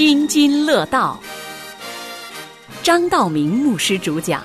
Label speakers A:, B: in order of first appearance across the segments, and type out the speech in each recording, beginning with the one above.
A: 津津乐道，张道明牧师主讲。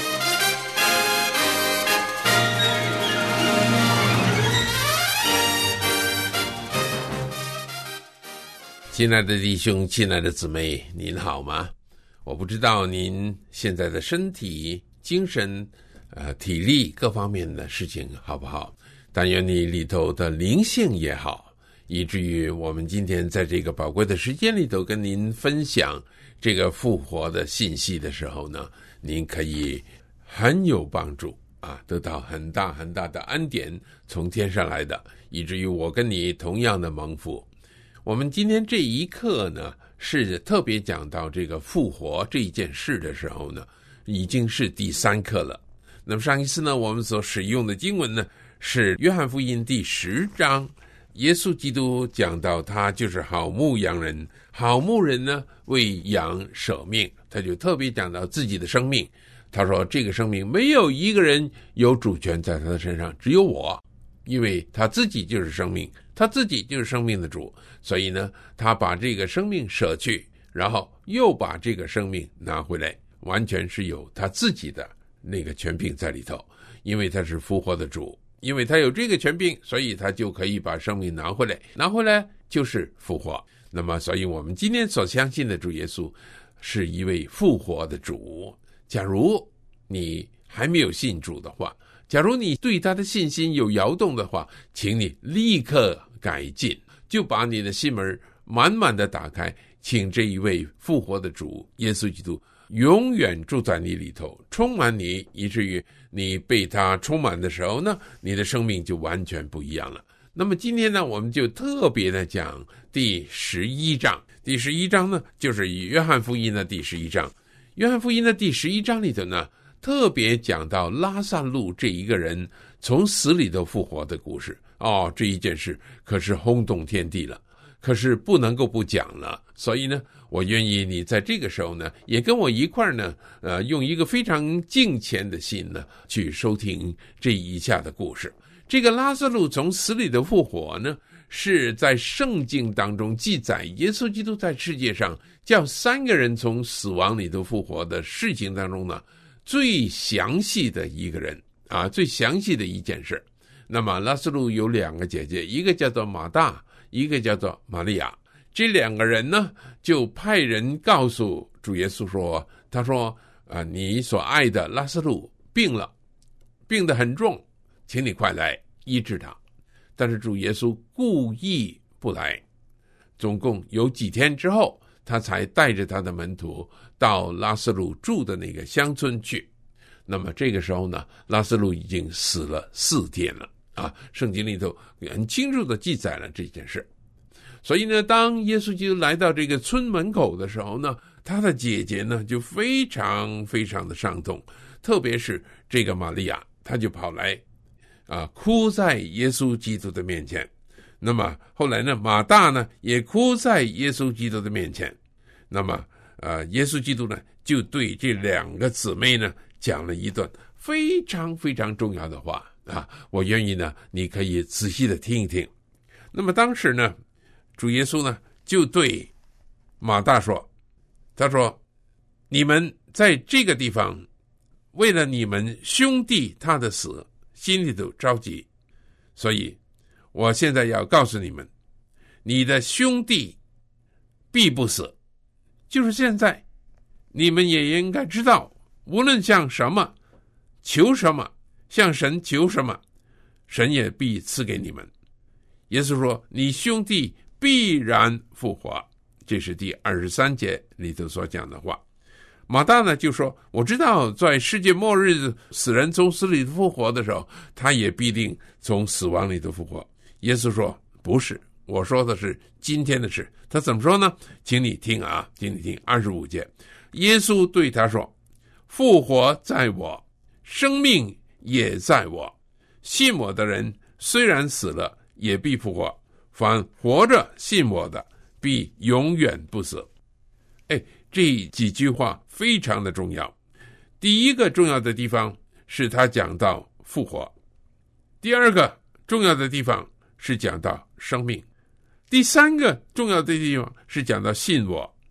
B: 亲爱的弟兄，亲爱的姊妹，您好吗？我不知道您现在的身体、精神、体力各方面的事情好不好，但愿你里头的灵性也好，以至于我们今天在这个宝贵的时间里头跟您分享这个复活的信息的时候呢，您可以很有帮助啊，得到很大很大的恩典从天上来的，以至于我跟你同样的蒙福。我们今天这一课呢，是特别讲到这个复活这一件事的时候呢，已经是第3课了。那么上一次呢，我们所使用的经文呢，是约翰福音第10章，耶稣基督讲到他就是好牧羊人，好牧人呢为羊舍命，他就特别讲到自己的生命。他说这个生命没有一个人有主权在他的身上，只有我，因为他自己就是生命，他自己就是生命的主，所以呢，他把这个生命舍去，然后又把这个生命拿回来，完全是有他自己的那个权柄在里头，因为他是复活的主，因为他有这个权柄，所以他就可以把生命拿回来，拿回来就是复活。那么所以我们今天所相信的主耶稣是一位复活的主。假如你还没有信主的话，假如你对他的信心有摇动的话，请你立刻改进，就把你的心门满满的打开，请这一位复活的主耶稣基督永远住在你里头，充满你，以至于你被他充满的时候呢，你的生命就完全不一样了。那么今天呢，我们就特别的讲第11章。第11章呢，就是以约翰福音的第11章。约翰福音的第11章里头呢，特别讲到拉撒路这一个人从死里头复活的故事。这一件事可是轰动天地了，可是不能够不讲了。所以呢，我愿意你在这个时候呢，也跟我一块呢，用一个非常敬虔的心呢，去收听这以下的故事。这个拉撒路从死里的复活呢，是在圣经当中记载耶稣基督在世界上叫3个人从死亡里头复活的事情当中呢，最详细的一个人啊，最详细的一件事。那么拉撒路有2个姐姐，一个叫做马大，一个叫做玛利亚。这2个人呢，就派人告诉主耶稣说，他说你所爱的拉撒路病了，病得很重，请你快来医治他。但是主耶稣故意不来，总共有几天之后，他才带着他的门徒到拉撒路住的那个乡村去。那么这个时候呢，拉撒路已经死了4天了啊，圣经里头很清楚的记载了这件事。所以呢，当耶稣基督来到这个村门口的时候呢，他的姐姐呢就非常非常的伤痛，特别是这个玛利亚，她就跑来哭在耶稣基督的面前。那么后来呢，马大呢也哭在耶稣基督的面前。那么耶稣基督呢就对这2个姊妹呢讲了一段非常非常重要的话啊，我愿意呢你可以仔细的听一听。那么当时呢，主耶稣呢就对马大说，他说你们在这个地方为了你们兄弟他的死心里头着急，所以我现在要告诉你们，你的兄弟必不死。就是现在你们也应该知道，无论向什么求什么，向神求什么，神也必赐给你们。耶稣说你兄弟必然复活，这是第23节里头所讲的话。马大呢就说，我知道在世界末日死人从死里复活的时候，他也必定从死亡里头复活。耶稣说不是，我说的是今天的事。他怎么说呢？请你听啊，请你听25节。耶稣对他说，复活在我，生命也在我，信我的人虽然死了也必复活，凡活着信我的必永远不死。这几句话非常的重要。第一个重要的地方是他讲到复活，第2个重要的地方是讲到生命，第3个重要的地方是讲到信我。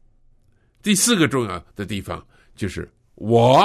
B: 第4个重要的地方就是我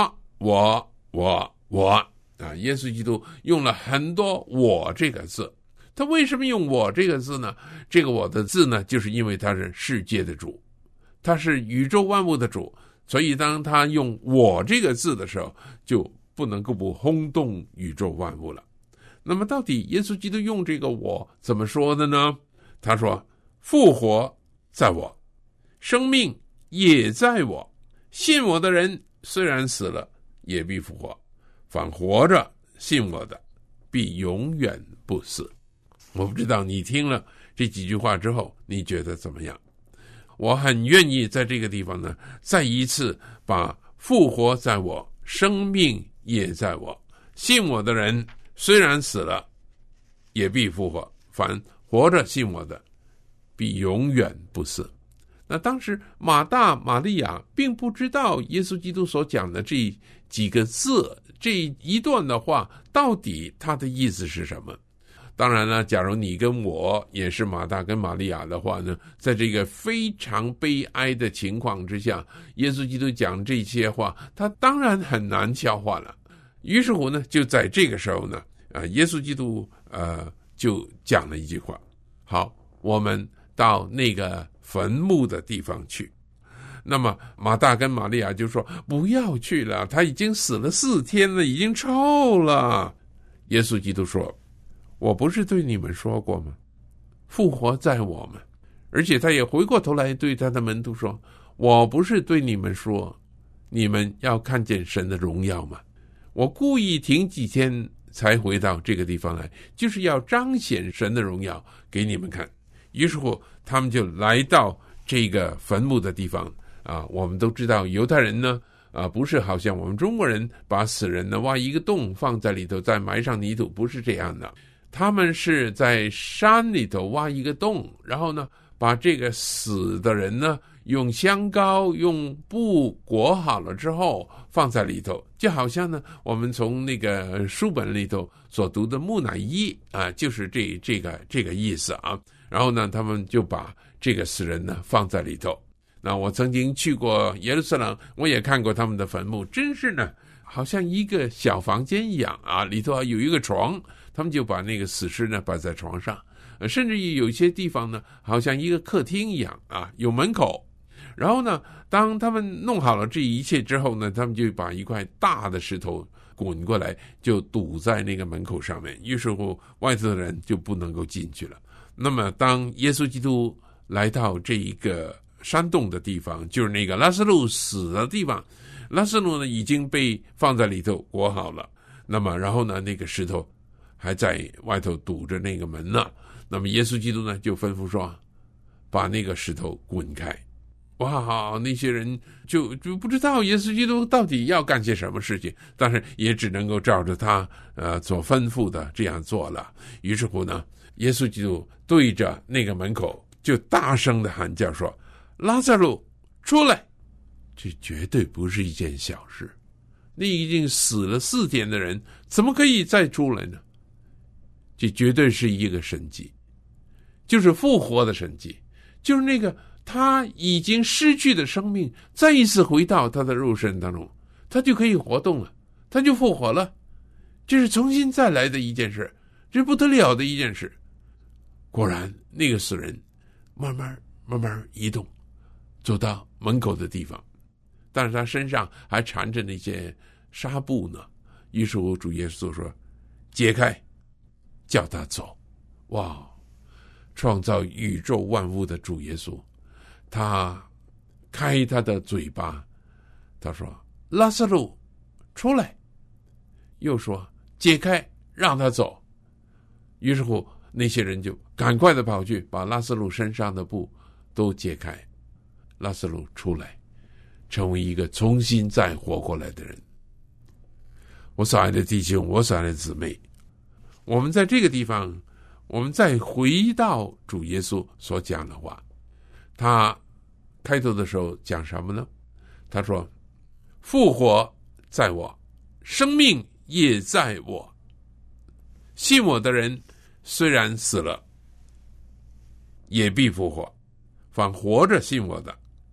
B: 啊，耶稣基督用了很多我这个字。他为什么用我这个字呢？这个我的字呢，就是因为他是世界的主，他是宇宙万物的主，所以当他用我这个字的时候，就不能够不轰动宇宙万物了。那么到底耶稣基督用这个我怎么说的呢？他说，复活在我，生命也在我，信我的人虽然死了，也必复活，反活着信我的，必永远不死。我不知道你听了这几句话之后，你觉得怎么样？我很愿意在这个地方呢，再一次把复活在我，生命也在我，信我的人虽然死了，也必复活，凡活着信我的，必永远不死。那当时马大、玛利亚并不知道耶稣基督所讲的这几个字，这一段的话，到底它的意思是什么？当然了，假如你跟我也是马大跟玛利亚的话呢，在这个非常悲哀的情况之下，耶稣基督讲这些话，他当然很难消化了。于是乎呢，就在这个时候呢，耶稣基督就讲了一句话：好，我们到那个坟墓的地方去。那么马大跟玛利亚就说，不要去了，他已经死了4天了，已经臭了。耶稣基督说，我不是对你们说过吗？复活在我们。而且他也回过头来对他的门徒说，我不是对你们说，你们要看见神的荣耀吗？我故意停几天才回到这个地方来，就是要彰显神的荣耀给你们看。于是乎他们就来到这个坟墓的地方啊。我们都知道犹太人呢不是好像我们中国人把死人呢挖一个洞放在里头再埋上泥土，不是这样的。他们是在山里头挖一个洞，然后呢把这个死的人呢用香膏用布裹好了之后放在里头，就好像呢我们从那个书本里头所读的木乃伊啊，就是这个意思啊。然后呢他们就把这个死人呢放在里头。那我曾经去过耶路撒冷，我也看过他们的坟墓，真是呢好像一个小房间一样啊，里头有一个床，他们就把那个死尸呢摆在床上，甚至于有一些地方呢好像一个客厅一样啊，有门口。然后呢当他们弄好了这一切之后呢，他们就把一块大的石头滚过来，就堵在那个门口上面，于是乎外头的人就不能够进去了。那么当耶稣基督来到这一个山洞的地方，就是那个拉撒路死的地方，拉撒路呢已经被放在里头裹好了，那么然后呢那个石头还在外头堵着那个门呢。那么耶稣基督呢就吩咐说，把那个石头滚开。哇，那些人就不知道耶稣基督到底要干些什么事情，但是也只能够照着他所吩咐的这样做了。于是乎呢，耶稣基督对着那个门口就大声的喊叫说，拉撒路出来。这绝对不是一件小事，那已经死了4天的人怎么可以再出来呢？这绝对是一个神迹，就是复活的神迹，就是那个他已经失去的生命再一次回到他的肉身当中，他就可以活动了，他就复活了。这是重新再来的一件事，这是不得了的一件事。果然那个死人慢慢移动，走到门口的地方，但是他身上还缠着那些纱布呢。于是主耶稣说，解开，叫他走。哇，创造宇宙万物的主耶稣，他开他的嘴巴，他说，拉撒路出来，又说解开，让他走。于是乎那些人就赶快的跑去把拉撒路身上的布都解开，拉撒路出来，成为一个重新再活过来的人。我所爱的弟兄，我所爱的姊妹，我们在这个地方，我们再回到主耶稣所讲的话，他开头的时候讲什么呢？他说，复活在我，生命也在我，信我的人虽然死了，也必复活，凡活着信我的，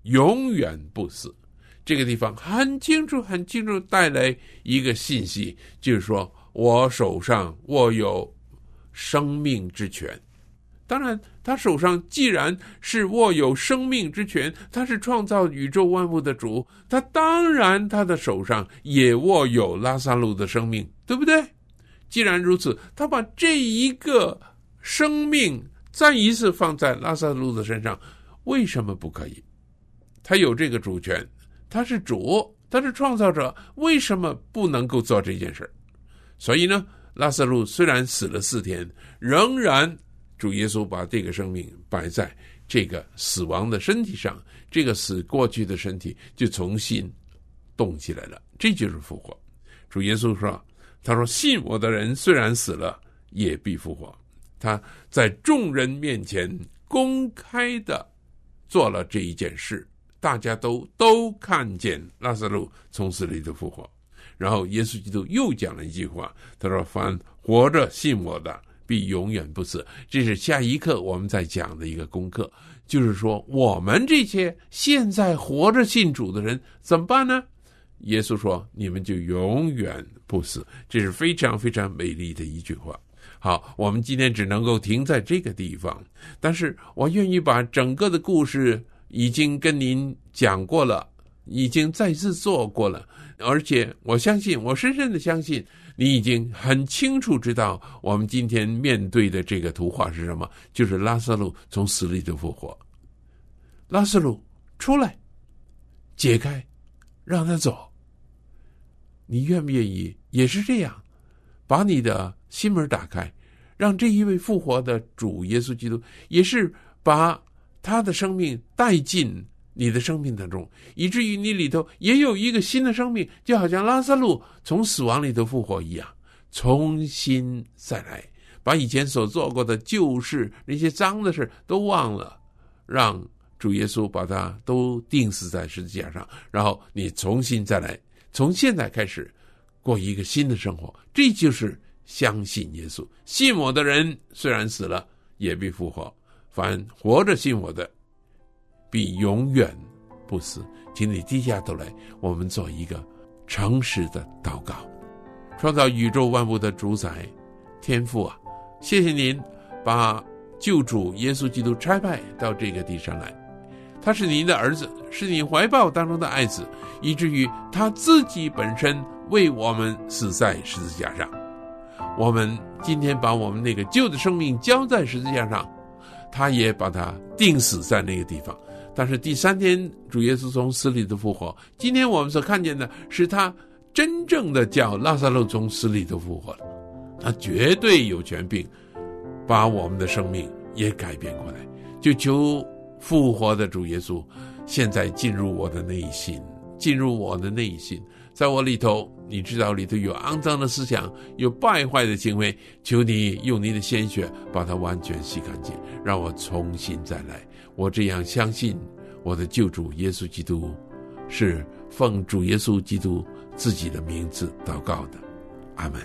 B: 永远不死。这个地方很清楚带来一个信息，就是说我手上握有生命之权。当然他手上既然是握有生命之权，他是创造宇宙万物的主，他当然他的手上也握有拉撒路的生命，对不对？既然如此，他把这一个生命再一次放在拉撒路的身上，为什么不可以？他有这个主权，他是主，他是创造者，为什么不能够做这件事？所以呢，拉撒路虽然死了4天，仍然主耶稣把这个生命摆在这个死亡的身体上，这个死过去的身体就重新动起来了，这就是复活。主耶稣说，他说信我的人虽然死了也必复活。他在众人面前公开的做了这一件事，大家都看见拉撒路从死里的复活。然后耶稣基督又讲了一句话，他说凡活着信我的必永远不死。这是下一课我们在讲的一个功课，就是说我们这些现在活着信主的人怎么办呢？耶稣说你们就永远不死。这是非常非常美丽的一句话。好，我们今天只能够停在这个地方，但是我愿意把整个的故事已经跟您讲过了，已经再次做过了，而且我相信，我深深的相信你已经很清楚知道我们今天面对的这个图画是什么，就是拉撒路从死里的复活。拉撒路出来，解开，让他走。你愿不愿意也是这样，把你的心门打开，让这一位复活的主耶稣基督也是把他的生命带进你的生命当中，以至于你里头也有一个新的生命，就好像拉撒路从死亡里头复活一样，重新再来，把以前所做过的旧事，那些脏的事都忘了，让主耶稣把它都钉死在十字架上，然后你重新再来，从现在开始过一个新的生活。这就是相信耶稣。信我的人虽然死了也必复活，凡活着信我的必永远不死。请你低下头来，我们做一个诚实的祷告。创造宇宙万物的主宰天父啊，谢谢您把救主耶稣基督差派到这个地上来，他是您的儿子，是你怀抱当中的爱子，以至于他自己本身为我们死在十字架上。我们今天把我们那个旧的生命交在十字架上，他也把它钉死在那个地方。但是第3天主耶稣从死里的复活，今天我们所看见的是他真正的叫拉撒路从死里的复活了。他绝对有权柄把我们的生命也改变过来。就求复活的主耶稣现在进入我的内心，进入我的内心，在我里头，你知道里头有肮脏的思想，有败坏的行为，求你用你的鲜血把它完全洗干净，让我重新再来。我这样相信我的救主耶稣基督，是奉主耶稣基督自己的名字祷告的，阿们。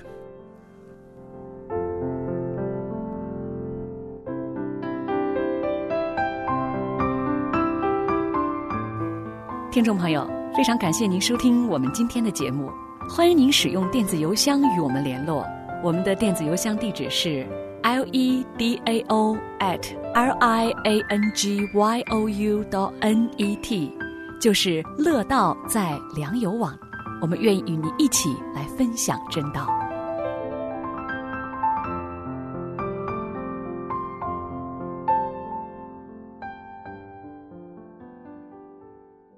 A: 听众朋友，非常感谢您收听我们今天的节目，欢迎您使用电子邮箱与我们联络。我们的电子邮箱地址是 ledao@liangyou.net， 就是乐道在良友网。我们愿意与您一起来分享真道。